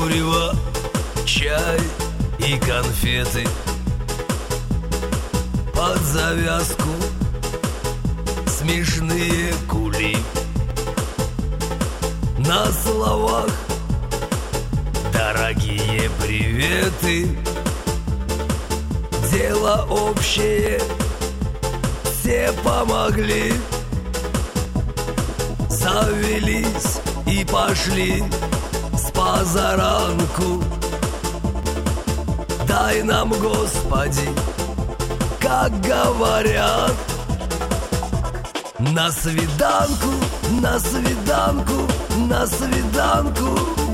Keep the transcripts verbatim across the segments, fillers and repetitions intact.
курева, чай и конфеты. Под завязку смешные кули. На словах дорогие приветы. Дело общее, все помогли. Завелись и пошли с позаранку. Дай нам, Господи, как говорят, на свиданку, на свиданку, на свиданку,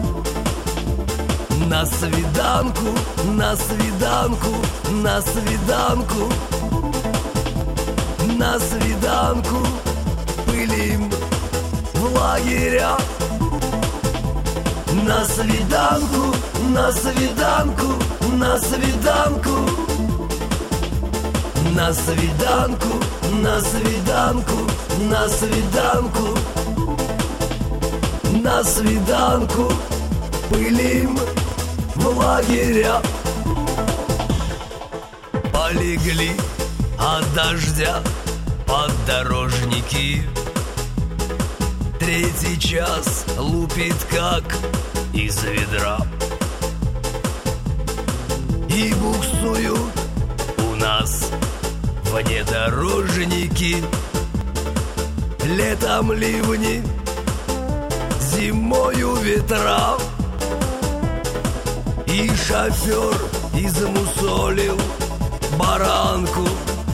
на свиданку, на свиданку, на свиданку, на свиданку. Пылим в лагеря. На свиданку, на свиданку, на свиданку, на свиданку, на свиданку, на свиданку, на свиданку. Пылим в лагеря. Полегли от дождя поддорожники. Третий час лупит как из ведра. И буксуют у нас внедорожники. Летом ливни, зимою ветра. И шофер измусолил баранку.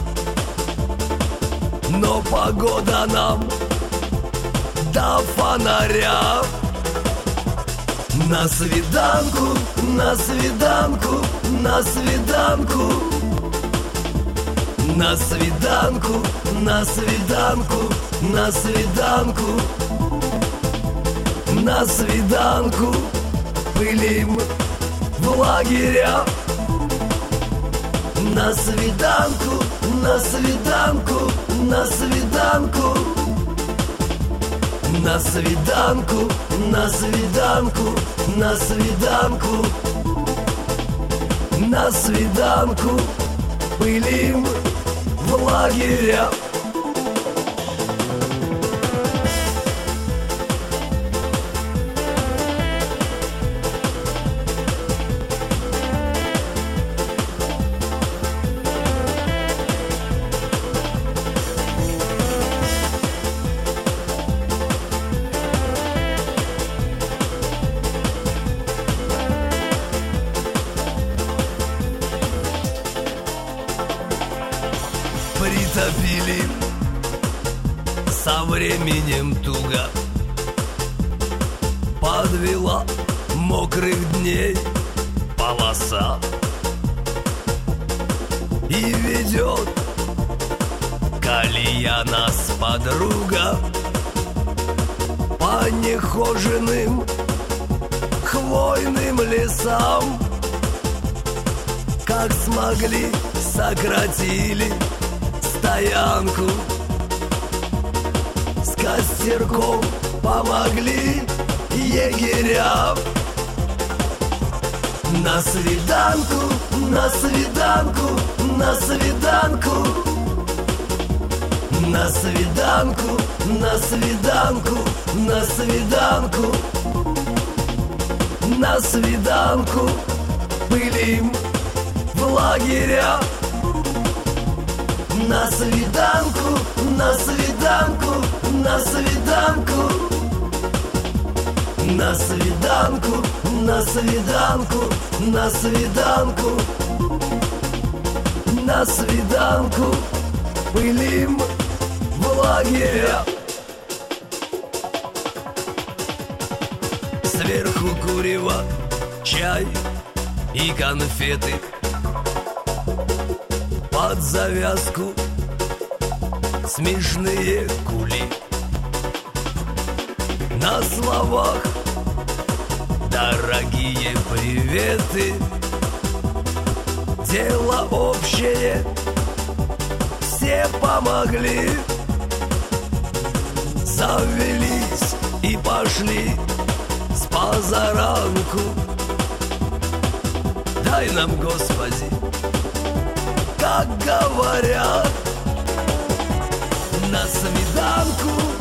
Но погода нам до фонаря. На свиданку, на свиданку, на свиданку, на свиданку, на свиданку, на свиданку, на свиданку. Пылим в лагеря. На свиданку, на свиданку, на свиданку, на свиданку, на свиданку, на свиданку, на свиданку. Пылим в лагеря. Притопили со временем туго. Подвела мокрых дней полоса. И ведет колея нас подруга по нехоженным хвойным лесам. Как смогли, сократили стоянку. С костерком помогли егерям. На свиданку, на свиданку, на свиданку, на свиданку, на свиданку, на свиданку, на свиданку. Пылим в лагеря. На свиданку, на свиданку, на свиданку, на свиданку, на свиданку, на свиданку, на свиданку. Пылим в лагеря. Сверху курева, чай и конфеты. Под завязку смешные кули. На словах дорогие приветы. Дело общее, все помогли. Завелись и пошли с позаранку. дай нам, Господи, как говорят, на свиданку